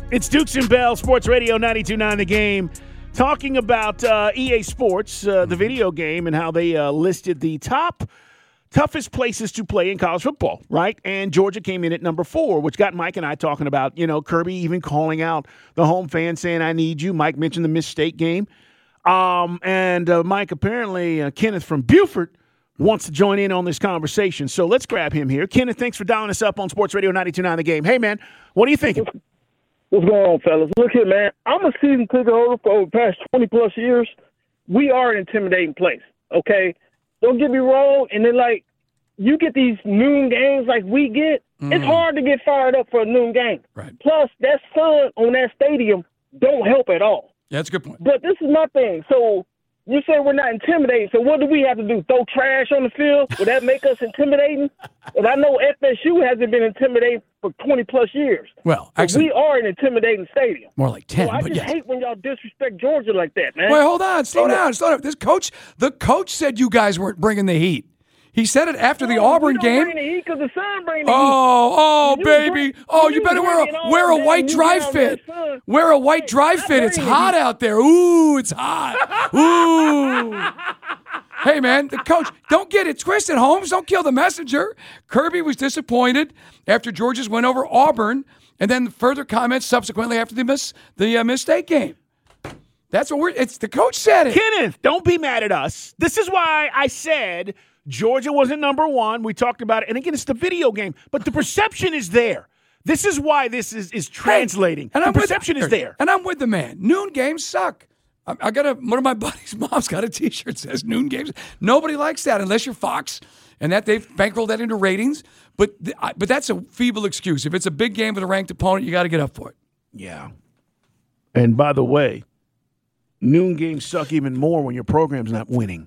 It's Dukes and Bell, Sports Radio 92.9 The Game, talking about EA Sports, the video game, and how they listed the toughest places to play in college football, right? And Georgia came in at number 4, which got Mike and I talking about, Kirby even calling out the home fans saying, I need you. Mike mentioned the Miss State game. And Mike, apparently, Kenneth from Beaufort wants to join in on this conversation. So let's grab him here. Kenneth, thanks for dialing us up on Sports Radio 92.9 The Game. Hey, man, what are you thinking? What's going on, fellas? Look here, man. I'm a season ticket holder for over the past 20-plus years. We are an intimidating place, okay? Don't get me wrong. And then, you get these noon games like we get. It's hard to get fired up for a noon game. Right. Plus, that sun on that stadium don't help at all. Yeah, that's a good point. But this is my thing. So you say we're not intimidating. So what do we have to do? Throw trash on the field? Would that make us intimidating? And I know FSU hasn't been intimidating for 20-plus years. Well, actually, we are an intimidating stadium. More like 10. So I but just yes. hate when y'all disrespect Georgia like that, man. Wait, hold on. Slow down. The coach said you guys weren't bringing the heat. He said it after the Auburn game. Bring the heat 'cause the sun bring the heat. Baby. You better wear a white dry fit. Wear a white dry fit. It's hot out there. Ooh, it's hot. Ooh. Hey, man, the coach, don't get it twisted, Holmes. Don't kill the messenger. Kirby was disappointed after Georgia's win over Auburn, and then further comments subsequently after the Miss State game. That's what it's the coach said it. Kenneth, don't be mad at us. This is why I said Georgia wasn't number 1. We talked about it. And again, it's the video game. But the perception is there. This is why this is translating. And the perception is there. And I'm with the man. Noon games suck. I got one of my buddies' moms got a T-shirt that says noon games. Nobody likes that unless you're Fox. And that they've bankrolled that into ratings. But that's a feeble excuse. If it's a big game with a ranked opponent, you got to get up for it. Yeah. And by the way, noon games suck even more when your program's not winning.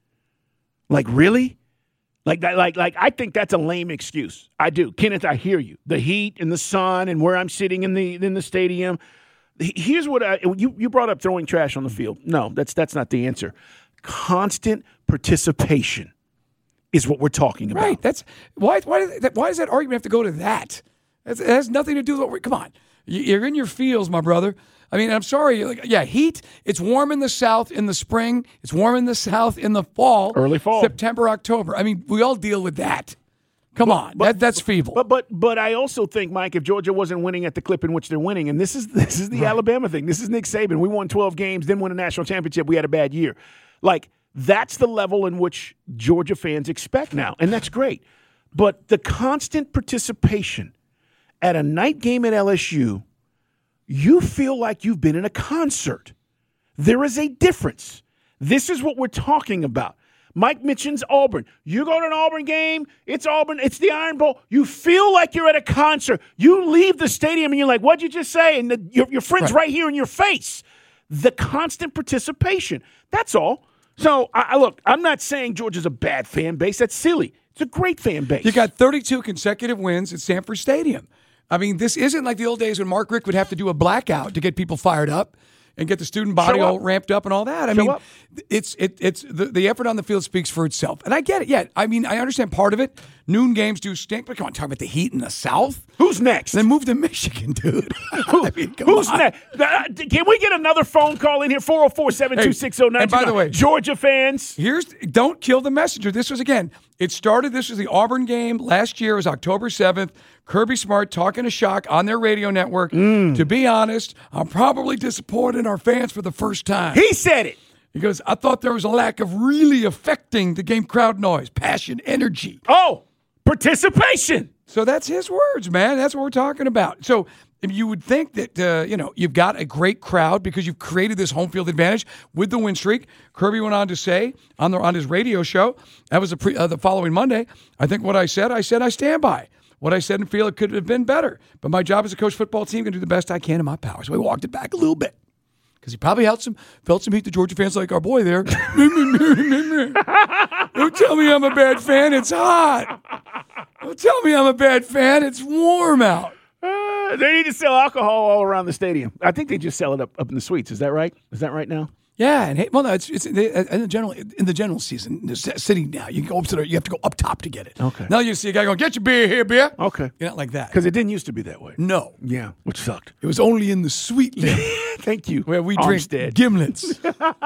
Like, really? Like I think that's a lame excuse. I do. Kenneth, I hear you. The heat and the sun and where I'm sitting in the stadium. Here's what you brought up, throwing trash on the field. No, that's not the answer. Constant participation is what we're talking about. Right. That's why does that argument have to go to that? It has nothing to do with come on. You're in your feels, my brother. I mean, I'm sorry. Heat. It's warm in the South in the spring. It's warm in the South in the fall. Early fall. September, October. I mean, we all deal with that. Come on. That's feeble. But I also think, Mike, if Georgia wasn't winning at the clip in which they're winning, and this is the right. Alabama thing. This is Nick Saban. We won 12 games, then won a national championship. We had a bad year. That's the level in which Georgia fans expect now, and that's great. But the constant participation at a night game at LSU, you feel like you've been in a concert. There is a difference. This is what we're talking about. Mike mentions Auburn. You go to an Auburn game, it's Auburn, it's the Iron Bowl. You feel like you're at a concert. You leave the stadium and you're like, what'd you just say? And your friend's right here in your face. The constant participation. That's all. So, look, I'm not saying Georgia's a bad fan base. That's silly. It's a great fan base. You got 32 consecutive wins at Sanford Stadium. I mean, this isn't like the old days when Mark Richt would have to do a blackout to get people fired up and get the student body all ramped up and all that. I mean, it's the effort on the field speaks for itself. And I get it. Yeah, I mean, I understand part of it. Noon games do stink, but come on, talk about the heat in the South. Who's next? Then move to Michigan, dude. Who's next? Can we get another phone call in here? 404-726-0929. And by the way, Georgia fans. Don't kill the messenger. This was the Auburn game last year. It was October 7th. Kirby Smart talking to Shock on their radio network. To be honest, I'm probably disappointed in our fans for the first time. He said it. He goes, I thought there was a lack of really affecting the game crowd noise, passion, energy. Oh, participation. So that's his words, man. That's what we're talking about. So if you would think that, you've got a great crowd because you've created this home field advantage with the win streak. Kirby went on to say on his radio show, that was the following Monday, I think what I said I stand by. What I said and feel it could have been better. But my job as a coach football team can do the best I can in my power. So we walked it back a little bit. Because he probably felt some heat to Georgia fans like our boy there. Don't tell me I'm a bad fan. It's hot. Don't tell me I'm a bad fan. It's warm out. They need to sell alcohol all around the stadium. I think they just sell it up in the suites. Is that right? Is that right now? Yeah, and hey, well, no, it's in the general season. The city now, you go up to you have to go up top to get it. Okay. Now you see a guy going, "Get your beer here, beer." Okay. You're not like that Because it didn't used to be that way. No, Yeah, which sucked. it was only in the sweet lane Thank you. where we drink Armstead. gimlets,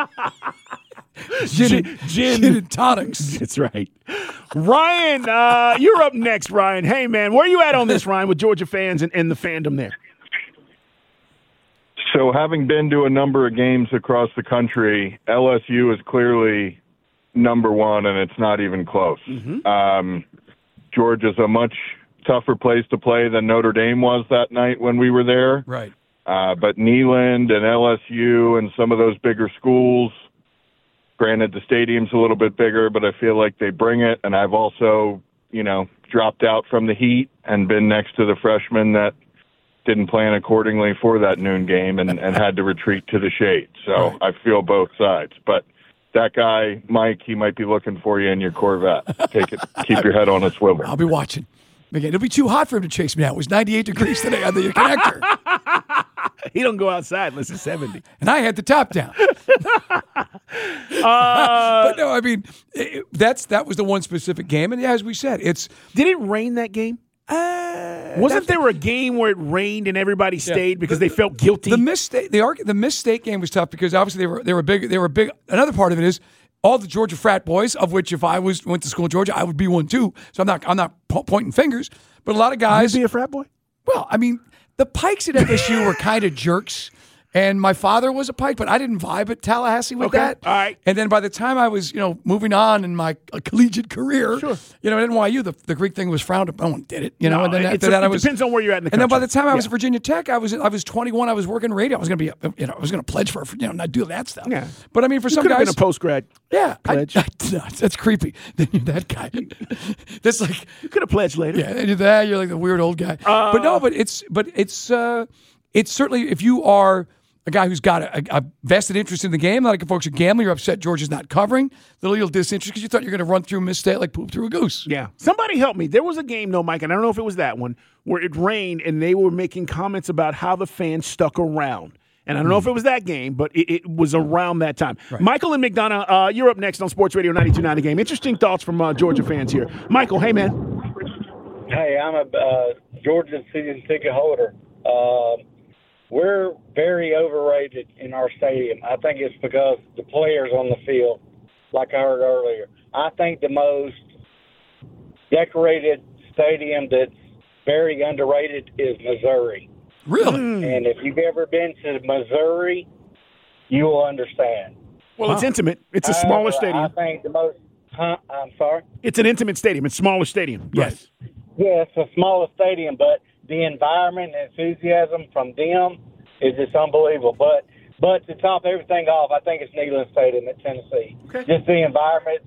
gin and tonics. That's right. Ryan, you're up next, Ryan. Hey, man, where you at on this, Ryan, with Georgia fans and the fandom there? So having been to a number of games across the country, LSU is clearly number one, and it's not even close. Georgia's a much tougher place to play than Notre Dame was that night when we were there. Right. But Neyland and LSU and some of those bigger schools, granted the stadium's a little bit bigger, but I feel like they bring it. And I've also, dropped out from the heat and been next to the freshmen that didn't plan accordingly for that noon game and had to retreat to the shade. So I feel both sides. But that guy, Mike, he might be looking for you in your Corvette. Take it, keep your head on a swivel. I'll be watching. Again, it'll be too hot for him to chase me out. It was 98 degrees today on the connector. He don't go outside unless it's 70. And I had the top down. But no, I mean, that was the one specific game. And as we said, Did it rain that game? Wasn't there a game where it rained and everybody stayed because they felt guilty? The missed state game was tough because obviously they were big. Another part of it is all the Georgia frat boys, of which if I went to school in Georgia, I would be one too. So I'm not pointing fingers, but a lot of guys. You'd be a frat boy? Well, I mean, the Pikes at FSU were kind of jerks. And my father was a Pike, but I didn't vibe at Tallahassee with that. All right. And then by the time I was, moving on in my collegiate career, Sure. at NYU, the Greek thing was frowned upon. No one did it, No, And then it after that, it depends on where you're at in the country. And then by the time I was at Virginia Tech, I was 21. I was working radio. I was going to be, I was going to pledge for, not do that stuff. Yeah. But I mean, for some could have guys, been a post-grad pledge. No, that's creepy. Then you're that guy. That's like You could have pledged later. yeah, and you're like the weird old guy. But it's certainly if you are a guy who's got a vested interest in the game. A lot of folks are gambling. You're upset Georgia's not covering. A little disinterested because you thought you were going to run through Miss State like poop through a goose. Yeah. Somebody help me. There was a game, though, Mike, and I don't know if it was that one, where it rained and they were making comments about how the fans stuck around. And I don't know if it was that game, but it was around that time. Right. Michael and McDonough, you're up next on Sports Radio 92.9 The Game. Interesting thoughts from Georgia fans here. Michael, hey, man. Hey, I'm a Georgia season ticket holder. We're very overrated in our stadium. I think it's because the players on the field, like I heard earlier. I think the most decorated stadium that's very underrated is Missouri. Really? And if you've ever been to Missouri, you will understand. Well, it's intimate. It's a smaller stadium. I think the most I'm sorry? It's an intimate stadium. It's a smaller stadium. Yes. Right. Yeah, it's a smaller stadium, but the environment and enthusiasm from them is just unbelievable. But to top everything off, I think it's Neyland Stadium at Tennessee. Okay. Just the environment,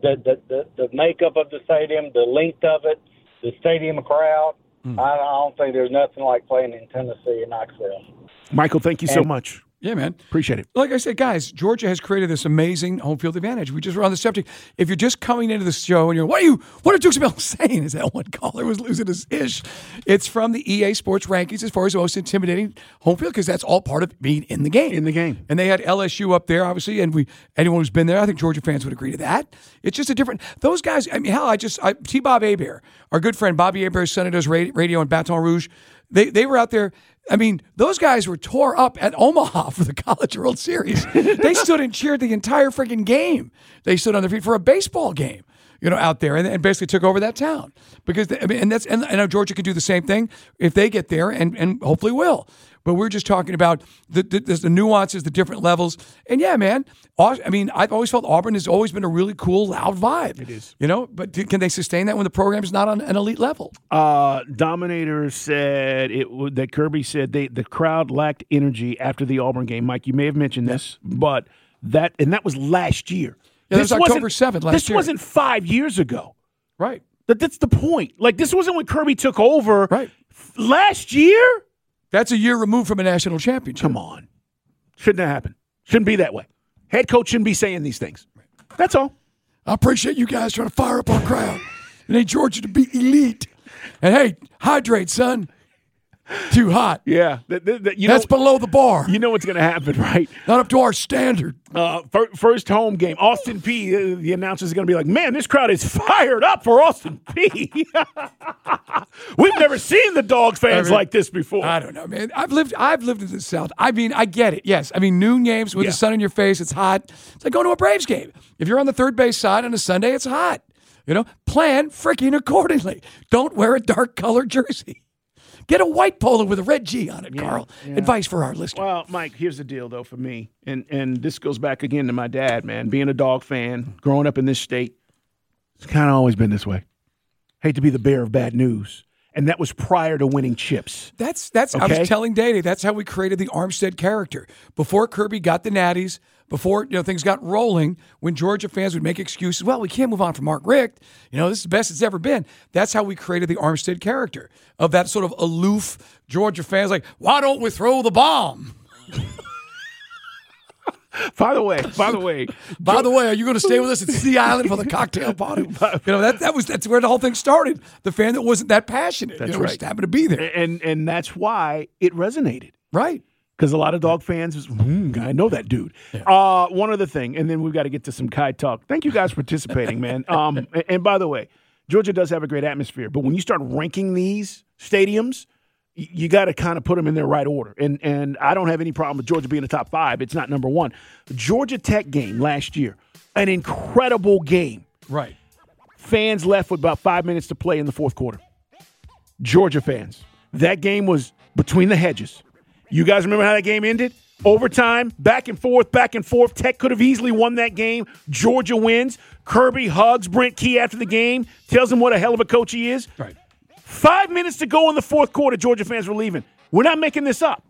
the makeup of the stadium, the length of it, the stadium crowd. I don't think there's nothing like playing in Tennessee or Knoxville. Michael, thank you so much. Yeah, man. Appreciate it. Like I said, guys, Georgia has created this amazing home field advantage. We just were on the subject. If you're just coming into the show and you're, what are Dukes Bell saying? Is that one caller was losing his ish? It's from the EA Sports rankings as far as the most intimidating home field, because that's all part of being in the game. In the game. And they had LSU up there, obviously, and anyone who's been there, I think Georgia fans would agree to that. It's just a different, those guys, I mean, hell, T-Bob Hebert, our good friend Bobby Hebert's son who does radio in Baton Rouge, they were out there. I mean, those guys were tore up at Omaha for the College World Series. They stood and cheered the entire freaking game. They stood on their feet for a baseball game, out there, and basically took over that town. Because I know Georgia can do the same thing if they get there, and hopefully will. But we're just talking about the nuances, the different levels. And yeah, man, I mean, I've always felt Auburn has always been a really cool, loud vibe. It is. But can they sustain that when the program is not on an elite level? Dominator said that Kirby said the crowd lacked energy after the Auburn game. Mike, you may have mentioned this, but that was last year. Yeah, this was October 7th last year. This wasn't 5 years ago. Right. That's the point. Like, this wasn't when Kirby took over. Right. Last year? That's a year removed from a national championship. Come on. Shouldn't have happened. Shouldn't be that way. Head coach shouldn't be saying these things. That's all. I appreciate you guys trying to fire up our crowd. It ain't Georgia to be elite. And hey, hydrate, son. Too hot. Yeah. That's below the bar. You know what's going to happen, right? Not up to our standard. First home game. Austin Peay, the announcer's going to be like, man, this crowd is fired up for Austin Peay. We've never seen the dog fans like this before. I don't know, man. I've lived in the South. I mean, I get it. Yes. I mean, noon games with the sun in your face, it's hot. It's like going to a Braves game. If you're on the third base side on a Sunday, it's hot. Plan freaking accordingly. Don't wear a dark colored jersey. Get a white polo with a red G on it, Carl. Yeah. Advice for our listeners. Well, Mike, here's the deal, though, for me. And this goes back again to my dad, man. Being a dog fan, growing up in this state, it's kind of always been this way. Hate to be the bearer of bad news. And that was prior to winning chips. That's. Okay? I was telling Dady, that's how we created the Armstead character. Before Kirby got the Natties, before things got rolling, when Georgia fans would make excuses, well, we can't move on from Mark Richt. This is the best it's ever been. That's how we created the Armstead character of that sort of aloof Georgia fans like, why don't we throw the bomb? By the way, are you going to stay with us at Sea Island for the cocktail party? That's where the whole thing started. The fan that wasn't that passionate. That's right. Just happened to be there, and that's why it resonated. Right. Because a lot of dog fans, I know that dude. Yeah. One other thing, and then we've got to get to some Kai talk. Thank you guys for participating, man. And by the way, Georgia does have a great atmosphere, but when you start ranking these stadiums, you got to kind of put them in their right order. And I don't have any problem with Georgia being the top 5. It's not number 1. The Georgia Tech game last year, an incredible game. Right. Fans left with about 5 minutes to play in the fourth quarter. Georgia fans. That game was between the hedges. You guys remember how that game ended? Overtime, back and forth. Tech could have easily won that game. Georgia wins. Kirby hugs Brent Key after the game, tells him what a hell of a coach he is. Right. 5 minutes to go in the fourth quarter, Georgia fans were leaving. We're not making this up.